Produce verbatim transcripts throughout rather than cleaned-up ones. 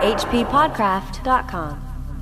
h p podcraft dot com.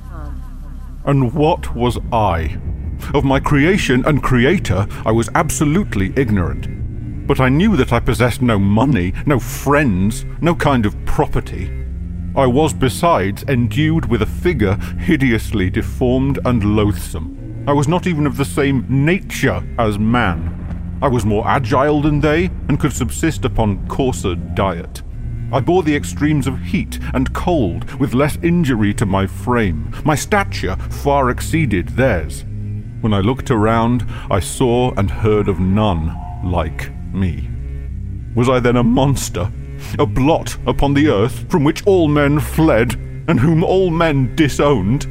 And what was I? Of my creation and creator, I was absolutely ignorant. But I knew that I possessed no money, no friends, no kind of property. I was, besides, endued with a figure hideously deformed and loathsome. I was not even of the same nature as man. I was more agile than they, and could subsist upon coarser diet. I bore the extremes of heat and cold with less injury to my frame. My stature far exceeded theirs. When I looked around, I saw and heard of none like me. Was I then a monster, a blot upon the earth from which all men fled, and whom all men disowned?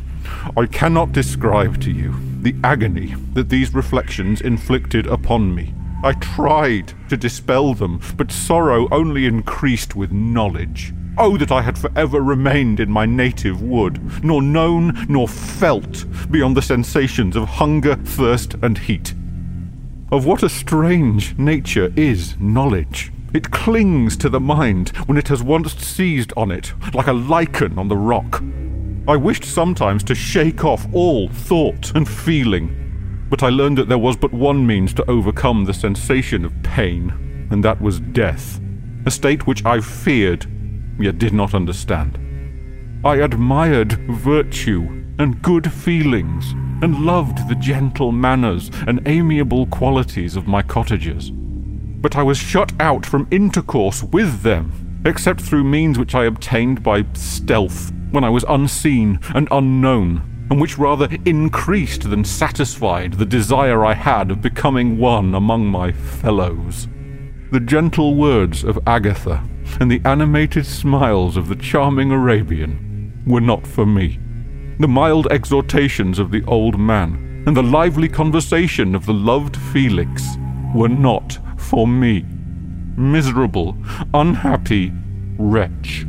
I cannot describe to you the agony that these reflections inflicted upon me. I tried to dispel them, but sorrow only increased with knowledge. Oh, that I had forever remained in my native wood, nor known nor felt beyond the sensations of hunger, thirst, and heat. Of what a strange nature is knowledge. It clings to the mind when it has once seized on it, like a lichen on the rock. I wished sometimes to shake off all thought and feeling, but I learned that there was but one means to overcome the sensation of pain, and that was death, a state which I feared, yet did not understand. I admired virtue and good feelings, and loved the gentle manners and amiable qualities of my cottagers. But I was shut out from intercourse with them, except through means which I obtained by stealth, when I was unseen and unknown, and which rather increased than satisfied the desire I had of becoming one among my fellows. The gentle words of Agatha and the animated smiles of the charming Arabian were not for me. The mild exhortations of the old man and the lively conversation of the loved Felix were not for me. Miserable, unhappy wretch.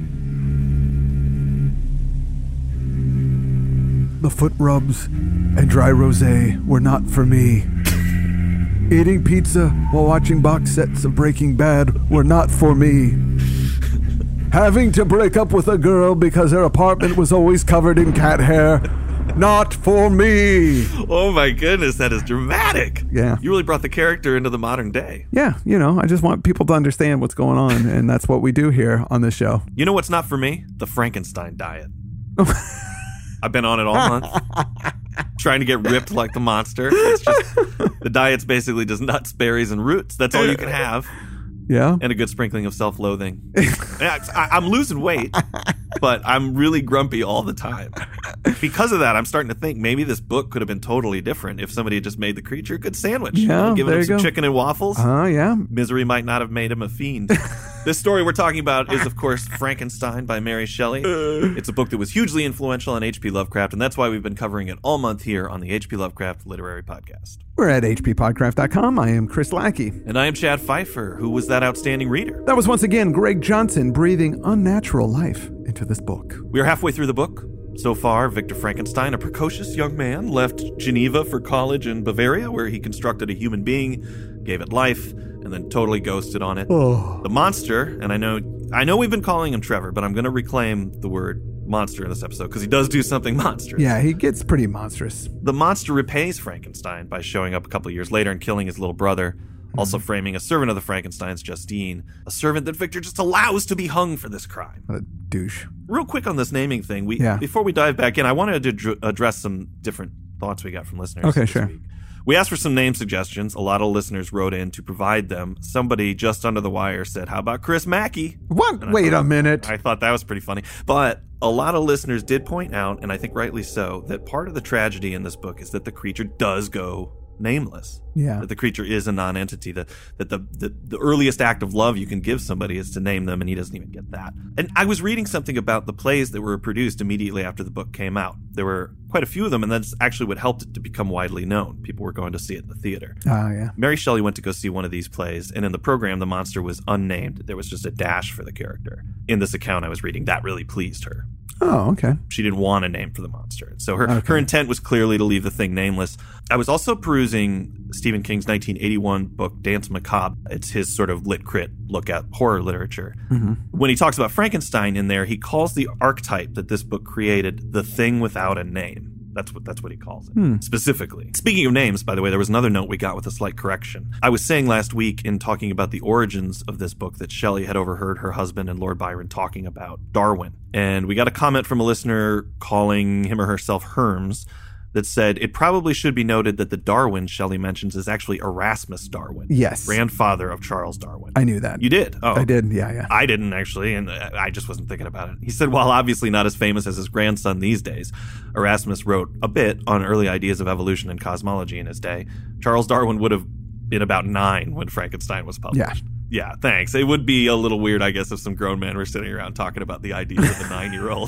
The foot rubs and dry rosé were not for me. Eating pizza while watching box sets of Breaking Bad were not for me. Having to break up with a girl because her apartment was always covered in cat hair, not for me. Oh my goodness, that is dramatic. Yeah. You really brought the character into the modern day. Yeah, you know, I just want people to understand what's going on, and that's what we do here on this show. You know what's not for me? The Frankenstein diet. I've been on it all month, trying to get ripped like the monster. It's just, the diet's basically just nuts, berries, and roots. That's all you can have. Yeah. And a good sprinkling of self-loathing. I, I'm losing weight, but I'm really grumpy all the time. Because of that, I'm starting to think maybe this book could have been totally different if somebody had just made the creature a good sandwich. Yeah, uh, given there him you some go. chicken and waffles. Oh, uh, yeah. Misery might not have made him a fiend. This story we're talking about is, of course, Frankenstein by Mary Shelley. It's a book that was hugely influential on H P Lovecraft, and that's why we've been covering it all month here on the H P Lovecraft Literary Podcast. We're at h p podcraft dot com. I am Chris Lackey. And I am Chad Pfeiffer, who was that outstanding reader. That was once again Greg Johnson breathing unnatural life into this book. We are halfway through the book. So far, Victor Frankenstein, a precocious young man, left Geneva for college in Bavaria, where he constructed a human being, gave it life, and then totally ghosted on it. Oh. The monster, and I know I know we've been calling him Trevor, but I'm going to reclaim the word monster in this episode because he does do something monstrous. Yeah, he gets pretty monstrous. The monster repays Frankenstein by showing up a couple years later and killing his little brother, also framing a servant of the Frankensteins, Justine, a servant that Victor just allows to be hung for this crime. What a douche. Real quick on this naming thing, we Yeah. before we dive back in, I wanted to dr- address some different thoughts we got from listeners. Okay, this sure. week. We asked for some name suggestions. A lot of listeners wrote in to provide them. Somebody just under the wire said, how about Chris Mackey? What? And I Wait thought- a minute. I thought that was pretty funny. But a lot of listeners did point out, and I think rightly so, that part of the tragedy in this book is that the creature does go nameless. Yeah. That the creature is a non-entity. That, that the, the, the earliest act of love you can give somebody is to name them, and he doesn't even get that. And I was reading something about the plays that were produced immediately after the book came out. There were quite a few of them, and that's actually what helped it to become widely known. People were going to see it in the theater. Oh, yeah. Mary Shelley went to go see one of these plays, and in the program, the monster was unnamed. There was just a dash for the character. In this account I was reading, that really pleased her. Oh, okay. She didn't want a name for the monster. So her, Okay. her intent was clearly to leave the thing nameless. I was also perusing Stephen King's nineteen eighty-one book, Danse Macabre. It's his sort of lit crit look at horror literature. Mm-hmm. When he talks about Frankenstein in there, he calls the archetype that this book created the thing without a name. That's what that's what he calls it, Hmm. specifically. Speaking of names, by the way, there was another note we got with a slight correction. I was saying last week in talking about the origins of this book that Shelley had overheard her husband and Lord Byron talking about Darwin. And we got a comment from a listener calling him or herself Herms that said, it probably should be noted that the Darwin Shelley mentions is actually Erasmus Darwin. Yes. Grandfather of Charles Darwin. I knew that. You did? Oh. I did, yeah, yeah. I didn't actually, and I just wasn't thinking about it. He said, while obviously not as famous as his grandson these days, Erasmus wrote a bit on early ideas of evolution and cosmology in his day. Charles Darwin would have been about nine when Frankenstein was published. Yeah. Yeah, thanks. It would be a little weird, I guess, if some grown men were sitting around talking about the ideas of a nine-year-old.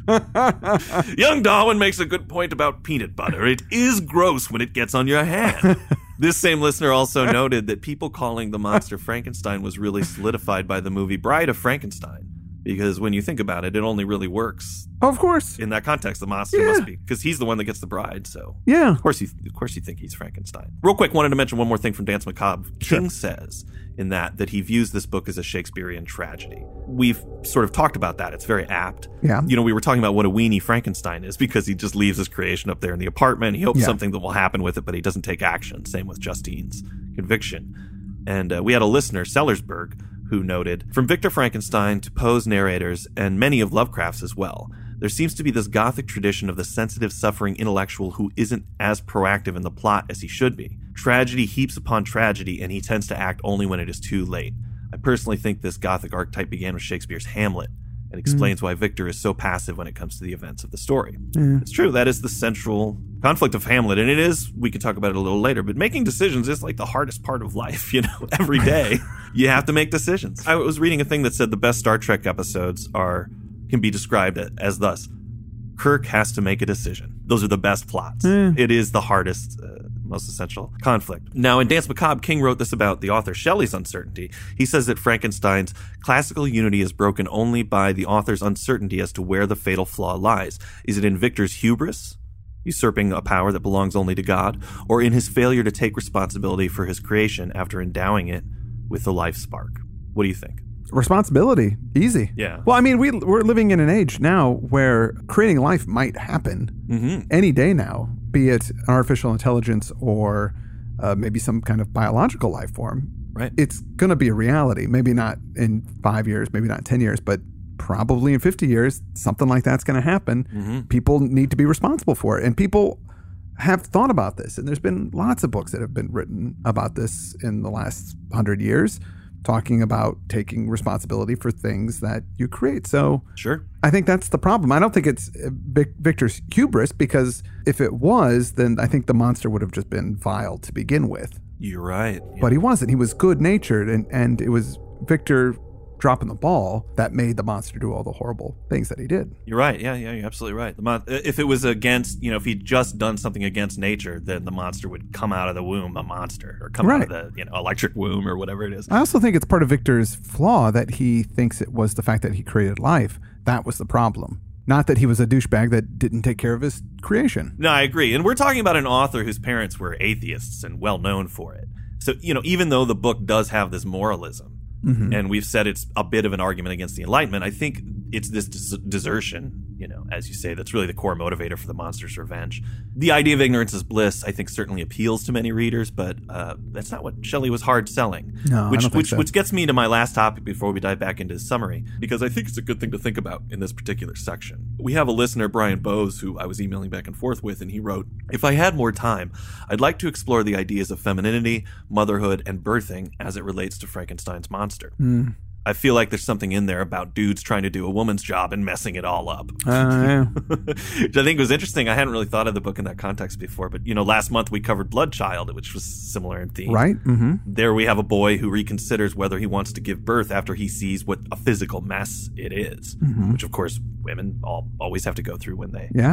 Young Darwin makes a good point about peanut butter. It is gross when it gets on your hand. This same listener also noted that people calling the monster Frankenstein was really solidified by the movie Bride of Frankenstein. Because when you think about it, it only really works Of course. in that context. The monster Yeah. must be, because he's the one that gets the bride. So Yeah. of course, you, of course, you think he's Frankenstein. Real quick, wanted to mention one more thing from Danse Macabre. Sure. King says in that that he views this book as a Shakespearean tragedy. We've sort of talked about that. It's very apt. Yeah. You know, we were talking about what a weenie Frankenstein is because he just leaves his creation up there in the apartment. He hopes Yeah. something that will happen with it, but he doesn't take action. Same with Justine's conviction. And uh, we had a listener, Sellersberg, who noted, from Victor Frankenstein to Poe's narrators and many of Lovecraft's as well, there seems to be this gothic tradition of the sensitive, suffering intellectual who isn't as proactive in the plot as he should be. Tragedy heaps upon tragedy, and he tends to act only when it is too late. I personally think this gothic archetype began with Shakespeare's Hamlet, and explains why Victor is so passive when it comes to the events of the story. Yeah. It's true, that is the central conflict of Hamlet, and it is, we can talk about it a little later, but making decisions is like the hardest part of life, you know, every day you have to make decisions. I was reading a thing that said the best Star Trek episodes are, can be described as thus: Kirk has to make a decision. Those are the best plots. Mm. It is the hardest, uh, most essential conflict. Now, in Danse Macabre, King wrote this about the author Shelley's uncertainty. He says that Frankenstein's classical unity is broken only by the author's uncertainty as to where the fatal flaw lies. Is it in Victor's hubris, usurping a power that belongs only to God, or in his failure to take responsibility for his creation after endowing it with the life spark? What do you think? Responsibility. Easy. Yeah. Well, I mean, we, we're living in an age now where creating life might happen Mm-hmm. any day now, be it an artificial intelligence or uh, maybe some kind of biological life form. Right. It's going to be a reality. Maybe not in five years, maybe not ten years, but probably in fifty years, something like that's going to happen. Mm-hmm. People need to be responsible for it. And people have thought about this. And there's been lots of books that have been written about this in the last hundred years, talking about taking responsibility for things that you create. So Sure. I think that's the problem. I don't think it's Vic- Victor's hubris, because if it was, then I think the monster would have just been vile to begin with. You're right. Yeah. But he wasn't. He was good-natured, and, and it was Victor dropping the ball that made the monster do all the horrible things that he did. You're right. Yeah, yeah, you're absolutely right. The mon- if it was against, you know, if he'd just done something against nature, then the monster would come out of the womb a monster, or come out of Right. the, you know, electric womb or whatever it is. I also think it's part of Victor's flaw that he thinks it was the fact that he created life. That was the problem. Not that he was a douchebag that didn't take care of his creation. No, I agree. And we're talking about an author whose parents were atheists and well known for it. So, you know, even though the book does have this moralism, Mm-hmm. and we've said it's a bit of an argument against the Enlightenment, I think it's this des- desertion, you know, as you say, that's really the core motivator for the monster's revenge. The idea of ignorance is bliss, I think, certainly appeals to many readers, but uh, that's not what Shelley was hard selling. No, I which, don't think which, so. which gets me to my last topic before we dive back into the summary, because I think it's a good thing to think about in this particular section. We have a listener, Brian Bowes, who I was emailing back and forth with, and he wrote, "If I had more time, I'd like to explore the ideas of femininity, motherhood, and birthing as it relates to Frankenstein's monster. Mm. I feel like there's something in there about dudes trying to do a woman's job and messing it all up." Uh, yeah. Which I think was interesting. I hadn't really thought of the book in that context before, but, you know, last month we covered Bloodchild, which was similar in theme. Right? Mm-hmm. There we have a boy who reconsiders whether he wants to give birth after he sees what a physical mess it is, Mm-hmm. which, of course, women all always have to go through when they Yeah.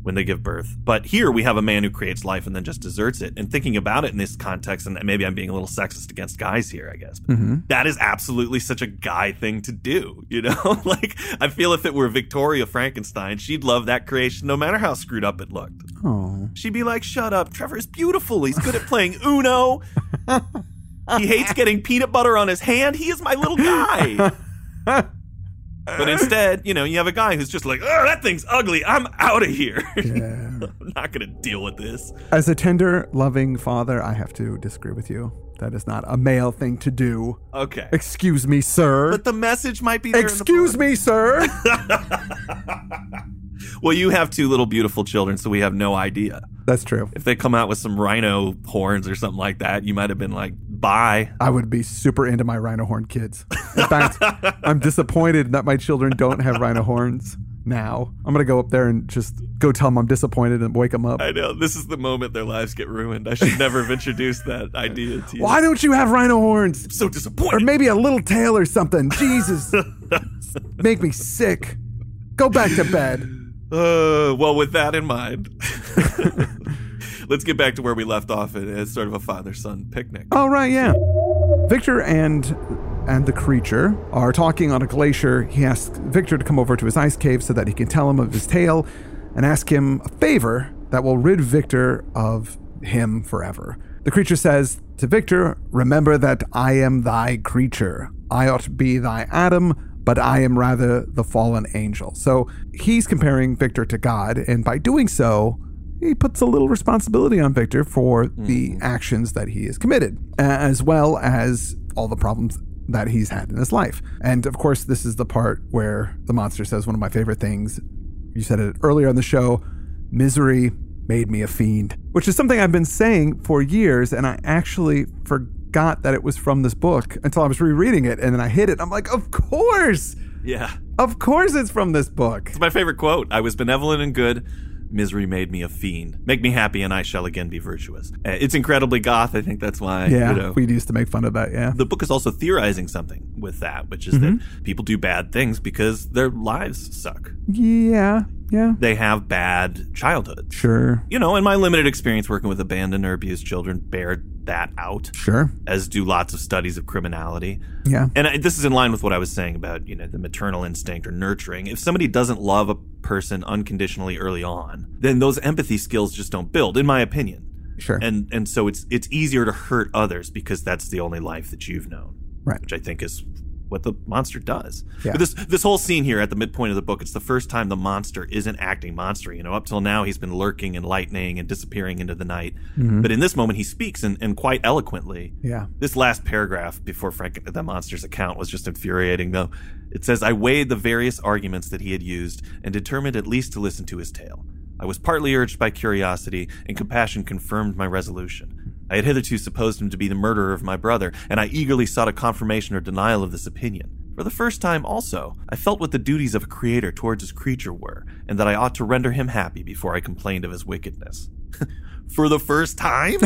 when they give birth. But here we have a man who creates life and then just deserts it. And thinking about it in this context, and maybe I'm being a little sexist against guys here, I guess, but Mm-hmm. that is absolutely such a guy thing to do, you know? Like, I feel if it were Victoria Frankenstein, she'd love that creation no matter how screwed up it looked. Oh. She'd be like, shut up, Trevor is beautiful. He's good at playing Uno. He hates getting peanut butter on his hand. He is my little guy. But instead, you know, you have a guy who's just like, oh, that thing's ugly. I'm out of here. Yeah. I'm not going to deal with this. As a tender, loving father, I have to disagree with you. That is not a male thing to do. Okay. Excuse me, sir. But the message might be there. Excuse in the me, sir. Well, you have two little beautiful children, so we have no idea. That's true. If they come out with some rhino horns or something like that, you might have been like, bye. I would be super into my rhino horn kids. In fact, I'm disappointed that my children don't have rhino horns now. I'm going to go up there and just go tell them I'm disappointed and wake them up. I know. This is the moment their lives get ruined. I should never have introduced that idea to you. Why don't you have rhino horns? I'm so disappointed. Or maybe a little tail or something. Jesus. Make me sick. Go back to bed. Uh, well, with that in mind, let's get back to where we left off at, at sort of a father-son picnic. Oh, right, yeah. Victor and and the creature are talking on a glacier. He asks Victor to come over to his ice cave so that he can tell him of his tale and ask him a favor that will rid Victor of him forever. The creature says to Victor, remember that I am thy creature. I ought to be thy Adam, but I am rather the fallen angel. So he's comparing Victor to God, and by doing so, he puts a little responsibility on Victor for the actions that he has committed, as well as all the problems that he's had in his life. And of course, this is the part where the monster says one of my favorite things. You said it earlier on the show, misery made me a fiend, which is something I've been saying for years, and I actually forgot that it was from this book until I was rereading it, and then I hit it. I'm like, of course! Yeah. Of course it's from this book. It's my favorite quote. I was benevolent and good. Misery made me a fiend. Make me happy and I shall again be virtuous. Uh, It's incredibly goth. I think that's why, Yeah, you know. we used to make fun of that, yeah. The book is also theorizing something with that, which is Mm-hmm. that people do bad things because their lives suck. Yeah, yeah, They have bad childhoods. sure, You know, in my limited experience working with abandoned or abused children, bear that out, sure, as do lots of studies of criminality. yeah. And I, this is in line with what I was saying about, you know, the maternal instinct or nurturing. If somebody doesn't love a person unconditionally early on, then those empathy skills just don't build, in my opinion. Sure. And and so it's it's easier to hurt others because that's the only life that you've known. Right. Which I think is what the monster does. Yeah. But this this whole scene here at the midpoint of the book, it's the first time the monster isn't acting monster. You know, up till now he's been lurking and lightning and disappearing into the night. Mm-hmm. But in this moment he speaks and, and quite eloquently. Yeah. This last paragraph before Frank the monster's account was just infuriating though. It says, I weighed the various arguments that he had used and determined at least to listen to his tale. I was partly urged by curiosity, and compassion confirmed my resolution. I had hitherto supposed him to be the murderer of my brother, and I eagerly sought a confirmation or denial of this opinion. For the first time also, I felt what the duties of a creator towards his creature were, and that I ought to render him happy before I complained of his wickedness. For the first time?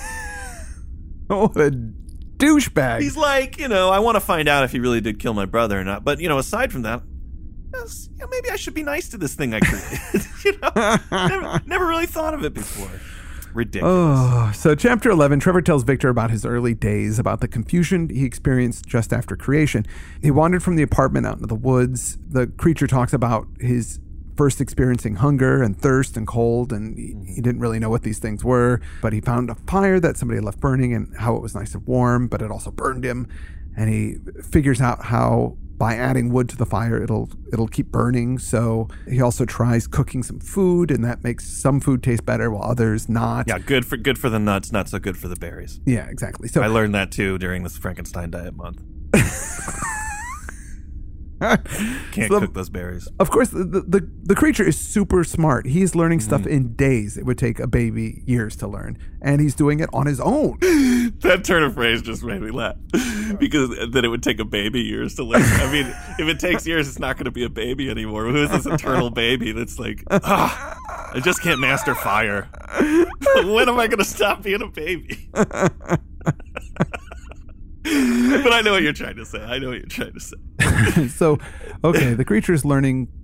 What a douchebag. He's like, you know, I want to find out if he really did kill my brother or not. But, you know, aside from that, yes, you know, maybe I should be nice to this thing I created. you know, never, never really thought of it before. Ridiculous. Oh, so chapter eleven, Trevor tells Victor about his early days, about the confusion he experienced just after creation. He wandered from the apartment out into the woods. The creature talks about his first experiencing hunger and thirst and cold, and he, he didn't really know what these things were, but he found a fire that somebody had left burning and how it was nice and warm, but it also burned him. And he figures out how by adding wood to the fire, it'll it'll keep burning. So he also tries cooking some food, and that makes some food taste better while others not. Yeah, good for good for the nuts, not so good for the berries. Yeah, exactly. So I learned that too during this Frankenstein diet month. Can't So- cook those berries. Of course, the, the, the creature is super smart. He's learning stuff in days. It would take a baby years to learn. And he's doing it on his own. That turn of phrase just made me laugh because that it would take a baby years to learn. I mean, if it takes years, it's not going to be a baby anymore. Who is this eternal baby that's like, ah, I just can't master fire. When am I going to stop being a baby? But I know what you're trying to say. I know what you're trying to say. So, okay, the creature is learning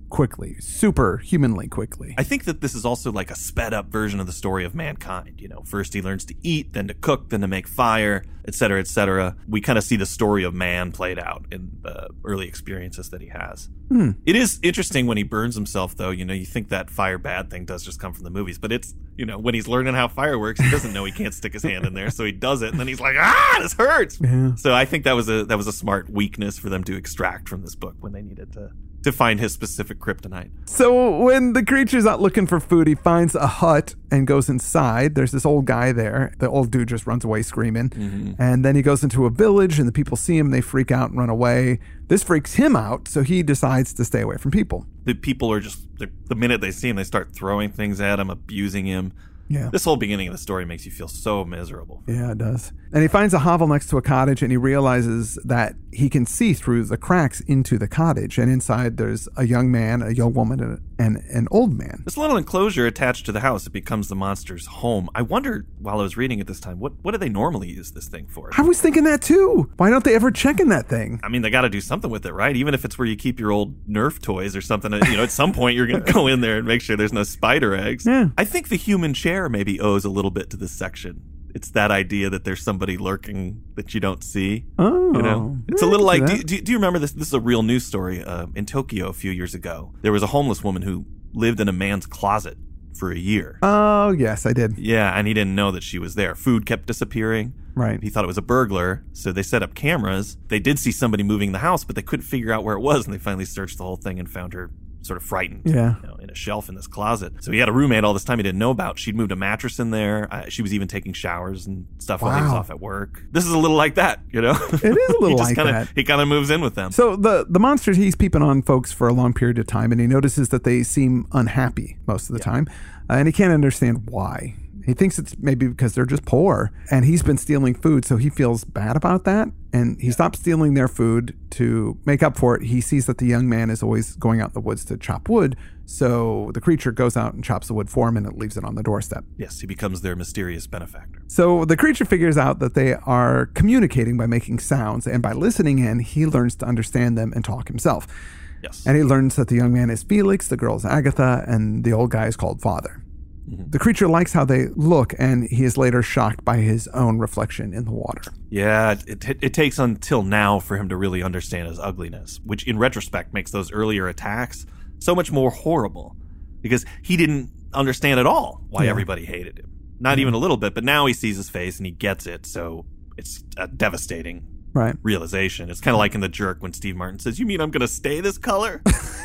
quickly, super humanly quickly. I think that this is also like a sped up version of the story of mankind. You know, first he learns to eat, then to cook, then to make fire, et cetera, et cetera. We kind of see the story of man played out in the early experiences that he has. Hmm. It is interesting when he burns himself, though. You know, you think that fire bad thing does just come from the movies, but it's, you know, when he's learning how fire works, he doesn't know he can't stick his hand in there, so he does it, and then he's like, ah, this hurts. Yeah. So I think that was a that was a smart weakness for them to extract from this book when they needed to to find his specific kryptonite. So when the creature's out looking for food, he finds a hut and goes inside. There's this old guy there. The old dude just runs away screaming. Mm-hmm. And then he goes into a village, and the people see him. They freak out and run away. This freaks him out, so he decides to stay away from people. The people are just, the minute they see him, they start throwing things at him, abusing him. Yeah. This whole beginning of the story makes you feel so miserable. Yeah, it does. And he finds a hovel next to a cottage, and he realizes that he can see through the cracks into the cottage. And inside there's a young man, a young woman, and, and an old man. This little enclosure attached to the house, it becomes the monster's home. I wondered while I was reading it this time, what, what do they normally use this thing for? I was thinking that too. Why don't they ever check in that thing? I mean, they got to do something with it, right? Even if it's where you keep your old Nerf toys or something, you know, at some point you're going to go in there and make sure there's no spider eggs. Yeah. I think the human chair maybe owes a little bit to this section. It's that idea that there's somebody lurking that you don't see. Oh. You know? It's a little like, do, do, do you remember this? This is a real news story. Uh, in Tokyo a few years ago, there was a homeless woman who lived in a man's closet for a year. Oh, yes, I did. Yeah, and he didn't know that she was there. Food kept disappearing. Right. He thought it was a burglar, so they set up cameras. They did see somebody moving the house, but they couldn't figure out where it was, and they finally searched the whole thing and found her sort of frightened, yeah. you know, in a shelf in this closet. So he had a roommate all this time he didn't know about. She'd moved a mattress in there. Uh, she was even taking showers and stuff wow. while he was off at work. This is a little like that, you know? It is a little like kinda, that. He kind of moves in with them. So the, the monster, he's peeping on folks for a long period of time, and he notices that they seem unhappy most of the yeah. time, uh, and he can't understand why. He thinks it's maybe because they're just poor, and he's been stealing food, so he feels bad about that, and he stops stealing their food to make up for it. He sees that the young man is always going out in the woods to chop wood, so the creature goes out and chops the wood for him, and it leaves it on the doorstep. Yes, he becomes their mysterious benefactor. So the creature figures out that they are communicating by making sounds, and by listening in, he learns to understand them and talk himself. Yes. And he learns that the young man is Felix, the girl is Agatha, and the old guy is called Father. Mm-hmm. The creature likes how they look, and he is later shocked by his own reflection in the water. Yeah, it, it, it takes until now for him to really understand his ugliness, which in retrospect makes those earlier attacks so much more horrible, because he didn't understand at all why yeah. everybody hated him. Not yeah. even a little bit, but now he sees his face and he gets it, so it's a devastating right. realization. It's kind of like in The Jerk when Steve Martin says, "You mean I'm going to stay this color?"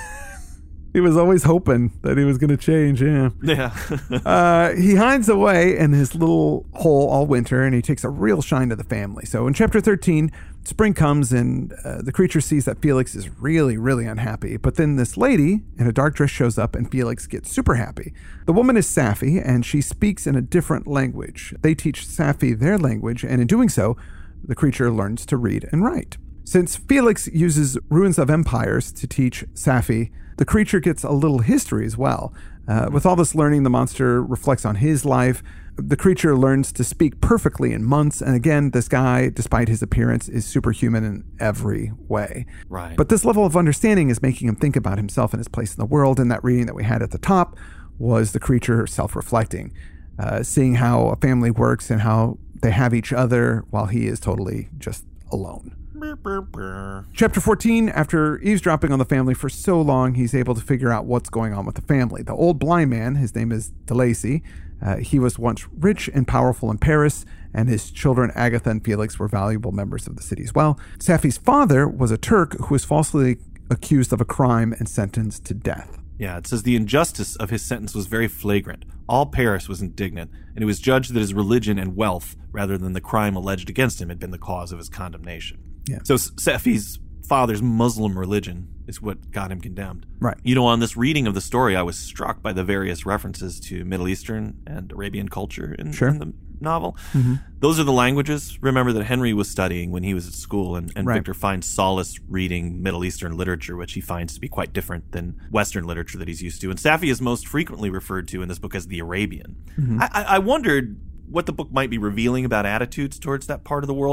He was always hoping that he was going to change, yeah. Yeah. uh, he hides away in his little hole all winter, and he takes a real shine to the family. So in chapter thirteen, spring comes, and uh, the creature sees that Felix is really, really unhappy. But then this lady in a dark dress shows up, and Felix gets super happy. The woman is Safi, and she speaks in a different language. They teach Safi their language, and in doing so, the creature learns to read and write. Since Felix uses Ruins of Empires to teach Safi, the creature gets a little history as well. Uh, with all this learning, the monster reflects on his life. The creature learns to speak perfectly in months. And again, this guy, despite his appearance, is superhuman in every way. Right. But this level of understanding is making him think about himself and his place in the world. And that reading that we had at the top was the creature self-reflecting, uh, seeing how a family works and how they have each other while he is totally just alone. Chapter fourteen, after eavesdropping on the family for so long, he's able to figure out what's going on with the family. The old blind man, his name is DeLacy, uh, he was once rich and powerful in Paris, and his children Agatha and Felix were valuable members of the city as well. Safi's father was a Turk who was falsely accused of a crime and sentenced to death. Yeah, it says the injustice of his sentence was very flagrant. All Paris was indignant, and it was judged that his religion and wealth, rather than the crime alleged against him, had been the cause of his condemnation. Yeah. So Safi's father's Muslim religion is what got him condemned. Right. You know, on this reading of the story, I was struck by the various references to Middle Eastern and Arabian culture in, sure. in the novel. Mm-hmm. Those are the languages, remember, that Henry was studying when he was at school, and, and right. Victor finds solace reading Middle Eastern literature, which he finds to be quite different than Western literature that he's used to. And Safi is most frequently referred to in this book as the Arabian. Mm-hmm. I, I wondered what the book might be revealing about attitudes towards that part of the world.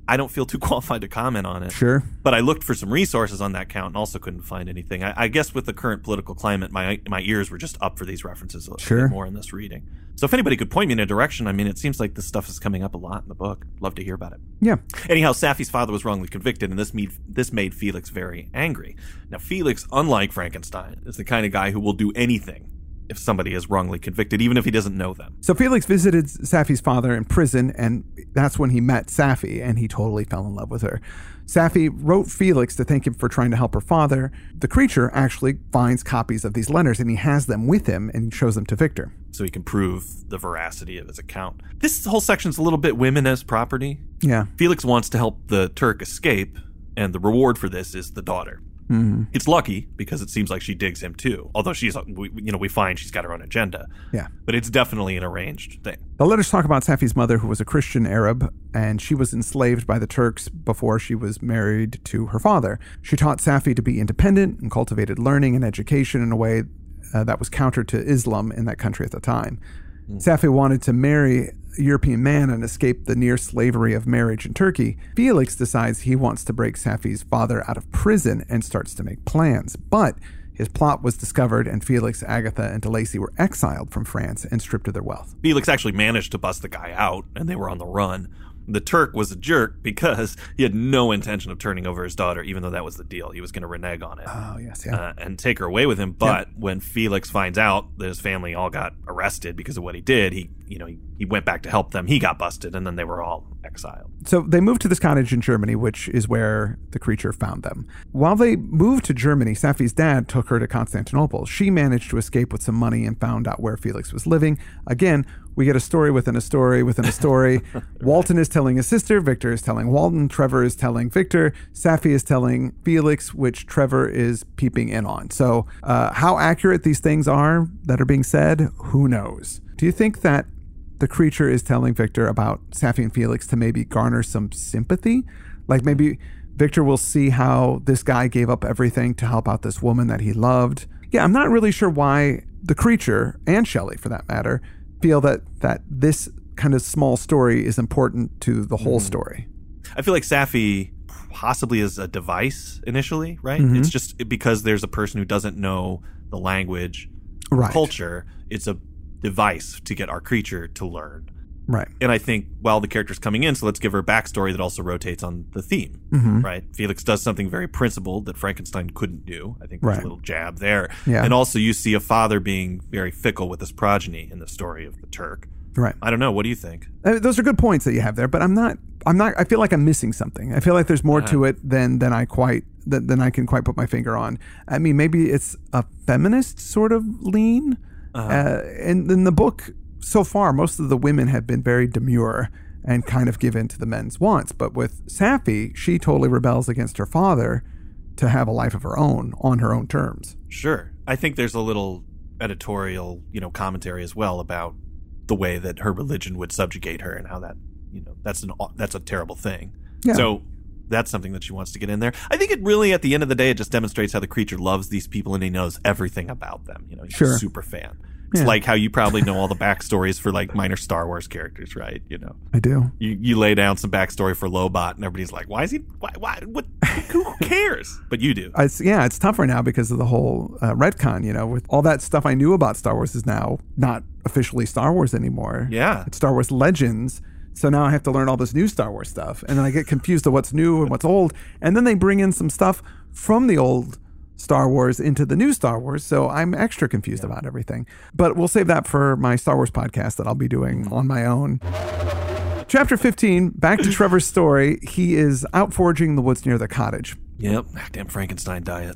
I don't feel too qualified to comment on it. Sure. But I looked for some resources on that count and also couldn't find anything. I, I guess with the current political climate, my my ears were just up for these references a Sure. bit more in this reading. So if anybody could point me in a direction, I mean, it seems like this stuff is coming up a lot in the book. Love to hear about it. Yeah. Anyhow, Safi's father was wrongly convicted, and this made, this made Felix very angry. Now, Felix, unlike Frankenstein, is the kind of guy who will do anything if somebody is wrongly convicted, even if he doesn't know them. So Felix visited Safi's father in prison, and that's when he met Safi, and he totally fell in love with her. Safi wrote Felix to thank him for trying to help her father. The creature actually finds copies of these letters, and he has them with him, and he shows them to Victor. So he can prove the veracity of his account. This whole section's a little bit women as property. Yeah. Felix wants to help the Turk escape, and the reward for this is the daughter. Mm-hmm. It's lucky because it seems like she digs him too. Although she's, we, you know, we find she's got her own agenda. Yeah. But it's definitely an arranged thing. The letters talk about Safi's mother, who was a Christian Arab, and she was enslaved by the Turks before she was married to her father. She taught Safi to be independent and cultivated learning and education in a way uh, that was counter to Islam in that country at the time. Mm. Safi wanted to marry a European man and escape the near slavery of marriage in Turkey. Felix decides he wants to break Safi's father out of prison and starts to make plans. But his plot was discovered, and Felix, Agatha, and DeLacy were exiled from France and stripped of their wealth. Felix actually managed to bust the guy out, and they were on the run. The Turk was a jerk because he had no intention of turning over his daughter, even though that was the deal. He was going to renege on it. Oh, yes, yeah. Uh, and take her away with him. But Yep. when Felix finds out that his family all got arrested because of what he did, he, you know, he, he went back to help them. He got busted, and then they were all exiled. So they moved to this cottage in Germany, which is where the creature found them. While they moved to Germany, Safi's dad took her to Constantinople. She managed to escape with some money and found out where Felix was living. Again, we get a story within a story within a story. Walton is telling his sister, Victor is telling Walton, Trevor is telling Victor, Safi is telling Felix, which Trevor is peeping in on. So uh, how accurate these things are that are being said, who knows? Do you think that the creature is telling Victor about Safi and Felix to maybe garner some sympathy? Like maybe Victor will see how this guy gave up everything to help out this woman that he loved. Yeah, I'm not really sure why the creature, and Shelley for that matter, feel that that this kind of small story is important to the whole story. I feel like Safi possibly is a device initially, right? Mm-hmm. It's just because there's a person who doesn't know the language, Right. culture. It's a device to get our creature to learn. Right. And I think, well, the character's coming in, so let's give her a backstory that also rotates on the theme, Mm-hmm. right? Felix does something very principled that Frankenstein couldn't do. I think there's Right. a little jab there. Yeah. And also you see a father being very fickle with his progeny in the story of the Turk. Right. I don't know. What do you think? Uh, those are good points that you have there, but I'm not. I'm not. I feel like I'm missing something. I feel like there's more to it than than I quite than, than I can quite put my finger on. I mean, maybe it's a feminist sort of lean. Uh-huh. Uh, and in the book so far, most of the women have been very demure and kind of given to the men's wants. But with Safi, she totally rebels against her father to have a life of her own on her own terms. Sure. I think there's a little editorial, you know, commentary as well about the way that her religion would subjugate her and how that, you know, that's an that's a terrible thing. Yeah. So that's something that she wants to get in there. I think it really, at the end of the day, it just demonstrates how the creature loves these people and he knows everything about them. You know, he's Sure. a super fan. It's Yeah. like how you probably know all the backstories for like minor Star Wars characters, right? You know, I do. you, you lay down some backstory for Lobot and everybody's like, why is he, why, why, what, who cares? But you do. It's, yeah, it's tough right now because of the whole uh, retcon, you know, with all that stuff I knew about Star Wars is now not officially Star Wars anymore. Yeah. It's Star Wars Legends. So now I have to learn all this new Star Wars stuff. And then I get confused of what's new and what's old. And then they bring in some stuff from the old Star Wars into the new Star Wars. So I'm extra confused about everything. But we'll save that for my Star Wars podcast that I'll be doing on my own. Chapter fifteen, back to Trevor's story. He is out foraging in the woods near the cottage. Yep. Damn Frankenstein diet.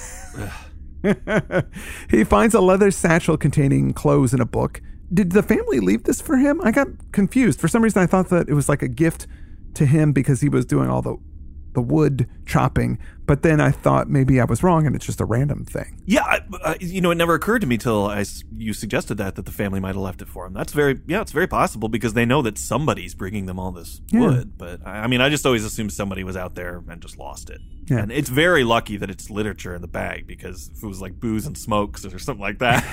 He finds a leather satchel containing clothes and a book. Did the family leave this for him? I got confused. For some reason, I thought that it was like a gift to him because he was doing all the the wood chopping. but then I thought maybe I was wrong and it's just a random thing. Yeah, I, uh, you know, it never occurred to me till I, you suggested that, that the family might have left it for him. That's very, yeah, it's very possible because they know that somebody's bringing them all this Yeah. wood. But I I mean, I just always assumed somebody was out there and just lost it. Yeah. And it's very lucky that it's literature in the bag, because if it was like booze and smokes or something like that,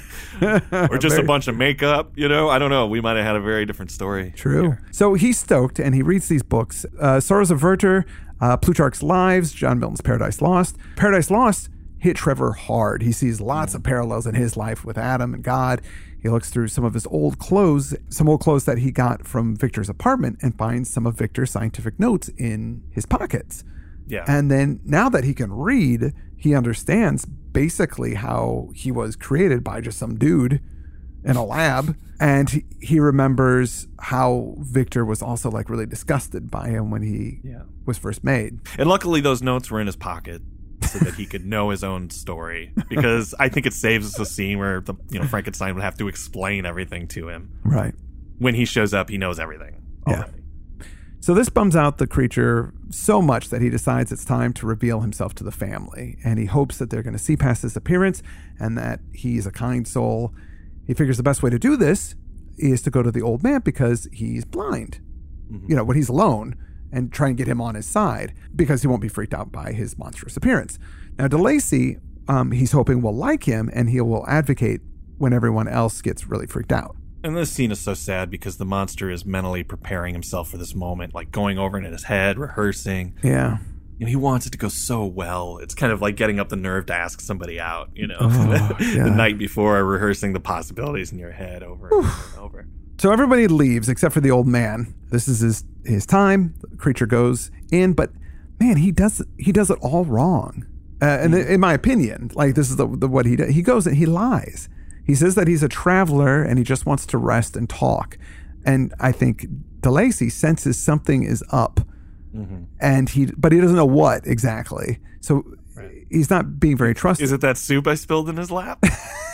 or just Very- a bunch of makeup, you know, I don't know. We might have had a very different story. True. here. So he's stoked and he reads these books. Uh, Sorrows of Werther, uh, Plutarch's Lives, John Milton's Paradise Lost. Paradise Lost hit Trevor hard. He sees lots of parallels in his life with Adam and God. He looks through some of his old clothes, some old clothes that he got from Victor's apartment, and finds some of Victor's scientific notes in his pockets. Yeah. And then now that he can read, he understands basically how he was created by just some dude in a lab. And he, he remembers how Victor was also like really disgusted by him when he Yeah. was first made. And luckily those notes were in his pocket so that he could know his own story, because I think it saves us a scene where the, you know, Frankenstein would have to explain everything to him. Right. When he shows up, he knows everything Yeah. already. So this bums out the creature so much that he decides it's time to reveal himself to the family. And he hopes that they're going to see past his appearance and that he's a kind soul. He figures the best way to do this is to go to the old man because he's blind, Mm-hmm. you know, when he's alone, and try and get him on his side because he won't be freaked out by his monstrous appearance. Now, DeLacy, um, he's hoping will like him and he will advocate when everyone else gets really freaked out. And this scene is so sad because the monster is mentally preparing himself for this moment, like going over it in his head, rehearsing. Yeah. You know, he wants it to go so well. It's kind of like getting up the nerve to ask somebody out, you know, Oh, yeah. the night before, rehearsing the possibilities in your head over and over and over. So everybody leaves except for the old man. This is his his time. The creature goes in, but man, he does he does it all wrong. Uh, and in my opinion, like this is the, the what he does. He goes and he lies. He says that he's a traveler and he just wants to rest and talk. And I think DeLacy senses something is up, Mm-hmm. and he but he doesn't know what exactly. So Right. he's not being very trusting. Is it that soup I spilled in his lap?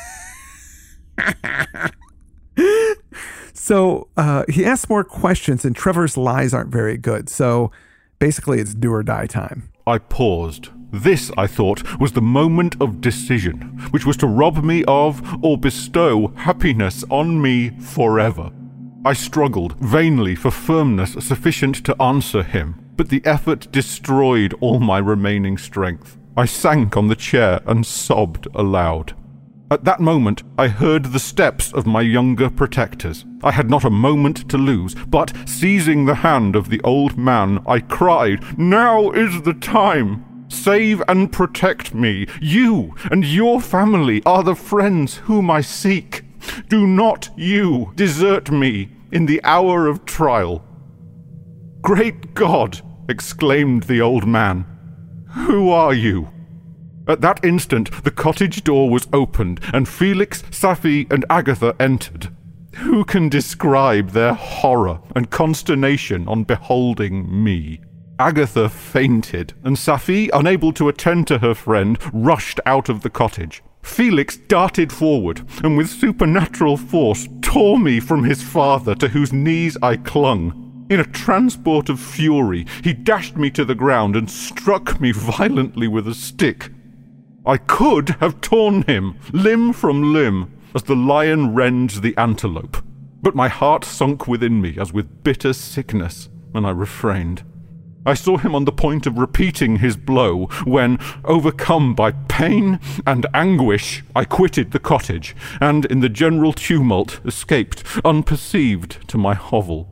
So uh, he asks more questions, and Trevor's lies aren't very good. So basically, it's do or die time. I paused. This, I thought, was the moment of decision, which was to rob me of or bestow happiness on me forever. I struggled vainly for firmness sufficient to answer him, but the effort destroyed all my remaining strength. I sank on the chair and sobbed aloud. At that moment, I heard the steps of my younger protectors. I had not a moment to lose, but seizing the hand of the old man, I cried, "Now is the time! Save and protect me. You and your family are the friends whom I seek. Do not you desert me in the hour of trial." "Great God!" exclaimed the old man. "Who are you?" At that instant, the cottage door was opened, and Felix, Safi, and Agatha entered. Who can describe their horror and consternation on beholding me? Agatha fainted, and Safi, unable to attend to her friend, rushed out of the cottage. Felix darted forward, and with supernatural force tore me from his father, to whose knees I clung. In a transport of fury, he dashed me to the ground and struck me violently with a stick. I could have torn him, limb from limb, as the lion rends the antelope. But my heart sunk within me as with bitter sickness, and I refrained. I saw him on the point of repeating his blow when, overcome by pain and anguish, I quitted the cottage, and in the general tumult escaped unperceived to my hovel.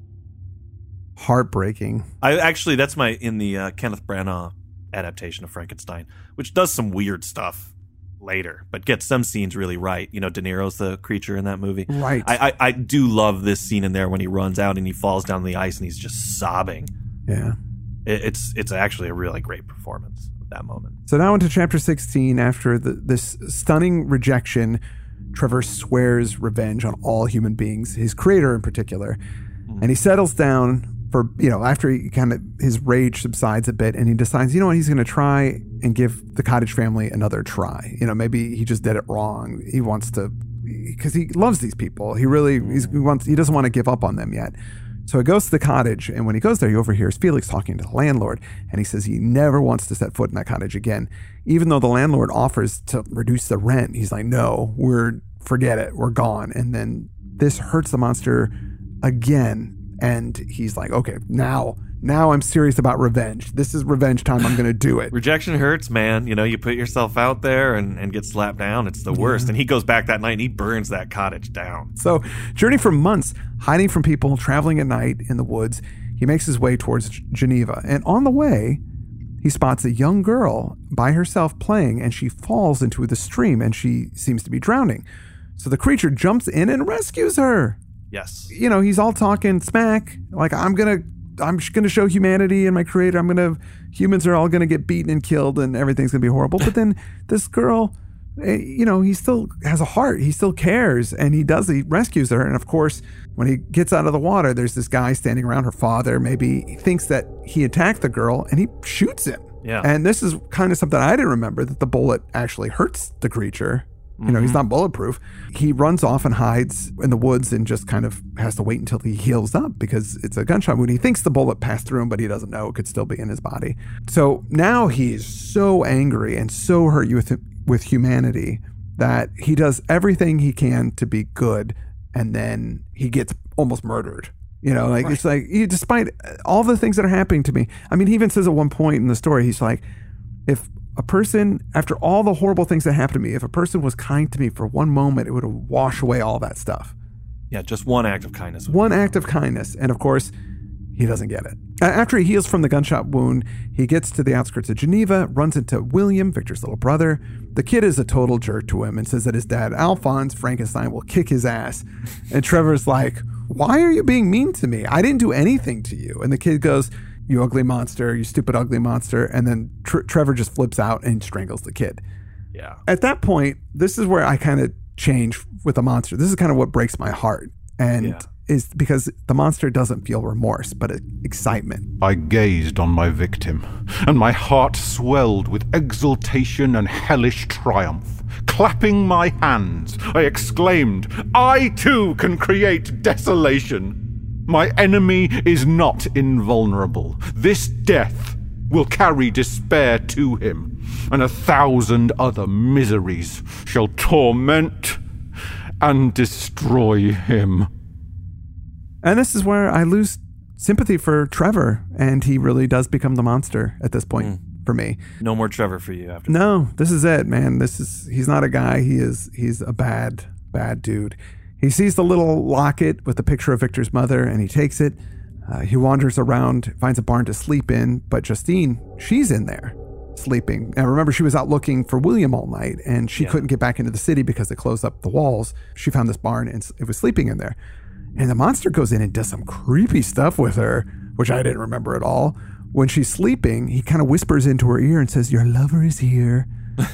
Heartbreaking. I actually, that's my, in the uh, Kenneth Branagh adaptation of Frankenstein, which does some weird stuff later, but gets some scenes really right. You know, De Niro's the creature in that movie. Right. I, I, I do love this scene in there when he runs out and he falls down the ice and he's just sobbing. Yeah. It, it's it's actually a really great performance of that moment. So now into chapter sixteen. After the, this stunning rejection, Trevor swears revenge on all human beings, his creator in particular. Mm-hmm. And he settles down for, you know, after he kind of, his rage subsides a bit, and he decides, you know what, he's going to try and give the cottage family another try. You know, maybe he just did it wrong. He wants to, because he loves these people. He really, he's, he wants, he doesn't want to give up on them yet. So he goes to the cottage, and when he goes there, he overhears Felix talking to the landlord, and he says he never wants to set foot in that cottage again. Even though the landlord offers to reduce the rent, he's like, no, we're, forget it, we're gone. And then this hurts the monster again, and he's like, okay, now, now I'm serious about revenge. This is revenge time. I'm going to do it. Rejection hurts, man. You know, you put yourself out there and, and get slapped down. It's the worst. Yeah. And he goes back that night and he burns that cottage down. So, journeying for months, hiding from people, traveling at night in the woods, he makes his way towards Geneva. And on the way, he spots a young girl by herself playing, and she falls into the stream, and she seems to be drowning. So the creature jumps in and rescues her. Yes. You know, he's all talking smack, like, I'm going to I'm just going to show humanity and my creator. I'm going to, humans are all going to get beaten and killed and everything's going to be horrible. But then this girl, you know, he still has a heart. He still cares. And he does, he rescues her. And of course, when he gets out of the water, there's this guy standing around her father. Maybe he thinks that he attacked the girl and he shoots him. Yeah. And this is kind of something I didn't remember, that the bullet actually hurts the creature. You know, he's not bulletproof. He runs off and hides in the woods and just kind of has to wait until he heals up because it's a gunshot wound. He thinks the bullet passed through him, but he doesn't know. It could still be in his body. So now he's so angry and so hurt with, with humanity that he does everything he can to be good, and then he gets almost murdered. You know, like, right. It's like, he, despite all the things that are happening to me. I mean, he even says at one point in the story, he's like, if a person, after all the horrible things that happened to me, if a person was kind to me for one moment, it would wash away all that stuff. Yeah, just one act of kindness. One act of kindness. And of course, he doesn't get it. After he heals from the gunshot wound, he gets to the outskirts of Geneva, runs into William, Victor's little brother. The kid is a total jerk to him and says that his dad, Alphonse Frankenstein, will kick his ass. And Trevor's like, why are you being mean to me? I didn't do anything to you. And the kid goes, you ugly monster, you stupid ugly monster. And then Tr- Trevor just flips out and strangles the kid. Yeah. At that point, this is where I kind of change with the monster. This is kind of what breaks my heart. And yeah. is because the monster doesn't feel remorse, but excitement. I gazed on my victim, and my heart swelled with exultation and hellish triumph. Clapping my hands, I exclaimed, I too can create desolation. My enemy is not invulnerable. This death will carry despair to him, and a thousand other miseries shall torment and destroy him. And this is where I lose sympathy for Trevor, and he really does become the monster at this point mm. for me. No more Trevor for you after No, that. This is it, man. This is, he's not a guy. He is, he's a bad, bad dude. He sees the little locket with the picture of Victor's mother, and he takes it. Uh, he wanders around, finds a barn to sleep in, but Justine, she's in there sleeping. Now, remember, she was out looking for William all night, and she yeah. couldn't get back into the city because they closed up the walls. She found this barn, and it was sleeping in there. And the monster goes in and does some creepy stuff with her, which I didn't remember at all. When she's sleeping, he kind of whispers into her ear and says, your lover is here.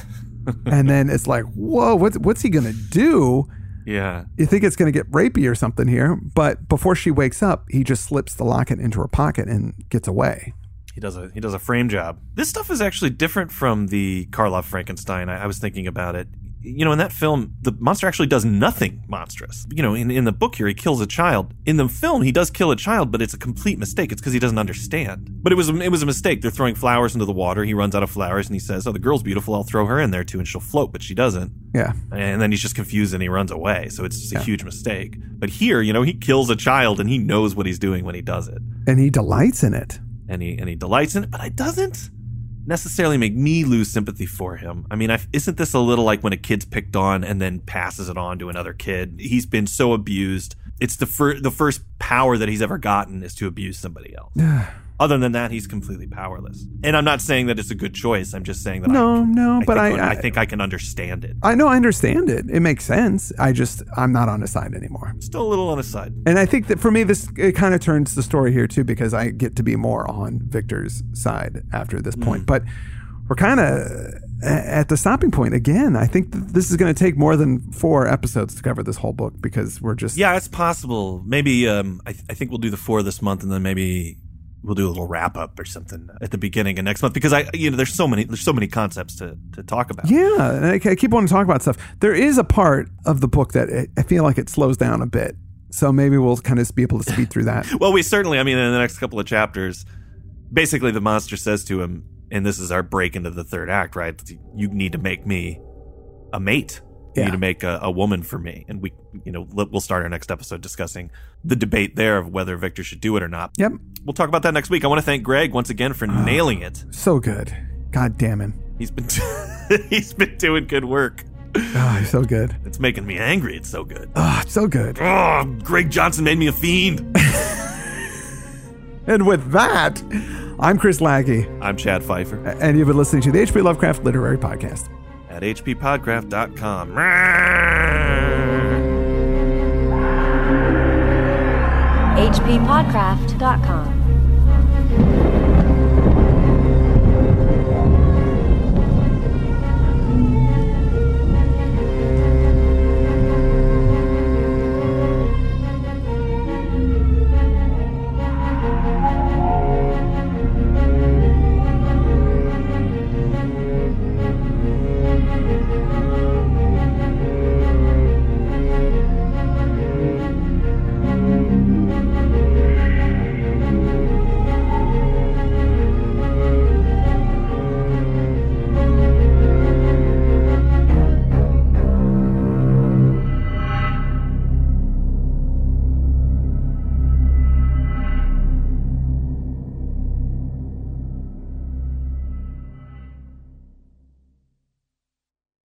And then it's like, whoa, what's, what's he going to do? Yeah. You think it's going to get rapey or something here, but before she wakes up, he just slips the locket into her pocket and gets away. He does a he does a frame job. This stuff is actually different from the Karloff Frankenstein. I, I was thinking about it. You know, in that film, the monster actually does nothing monstrous. You know, in, in the book here, he kills a child. In the film, he does kill a child, but it's a complete mistake. It's because he doesn't understand. But it was, it was a mistake. They're throwing flowers into the water. He runs out of flowers, and he says, oh, the girl's beautiful. I'll throw her in there, too, and she'll float. But she doesn't. Yeah. And then he's just confused, and he runs away. So it's just a yeah. huge mistake. But here, you know, he kills a child, and he knows what he's doing when he does it. And he delights in it. And he, and he delights in it, but it doesn't necessarily make me lose sympathy for him. I mean, I, isn't this a little like when a kid's picked on and then passes it on to another kid? He's been so abused. It's the, fir- the first power that he's ever gotten is to abuse somebody else. Other than that, he's completely powerless. And I'm not saying that it's a good choice. I'm just saying that no, I, no, I but think, I, I think I can understand it. I know I understand it. It makes sense. I just, I'm not on his side anymore. Still a little on his side. And I think that for me, this, it kind of turns the story here too, because I get to be more on Victor's side after this point. Mm. But we're kind of at the stopping point again. I think that this is going to take more than four episodes to cover this whole book because we're just... Yeah, it's possible. Maybe, um, I, th- I think we'll do the four this month, and then maybe we'll do a little wrap up or something at the beginning of next month, because I, you know, there's so many, there's so many concepts to, to talk about. Yeah. And I, I keep wanting to talk about stuff. There is a part of the book that I feel like it slows down a bit So maybe we'll kind of be able to speed through that. Well, we certainly, I mean, in the next couple of chapters, basically the monster says to him, and this is our break into the third act, right? You need to make me a mate. You Yeah. need to make a, a woman for me. And we, you know, we'll start our next episode discussing the debate there of whether Victor should do it or not. Yep. We'll talk about that next week. I want to thank Greg once again for nailing it. So good. God damn him. He's been he's been doing good work. Oh, he's so good. It's making me angry. It's so good. Oh, so good. Oh, Greg Johnson made me a fiend. And with that, I'm Chris Laggy, I'm Chad Pfeiffer and you've been listening to the H P Lovecraft Literary Podcast. at h p podcraft dot com. h p podcraft dot com